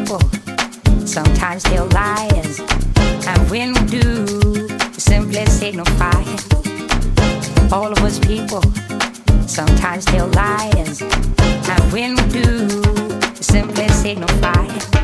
people sometimes tell lies, and when we do, we simply signify. All of us people sometimes tell lies, and when we do, we simply signify.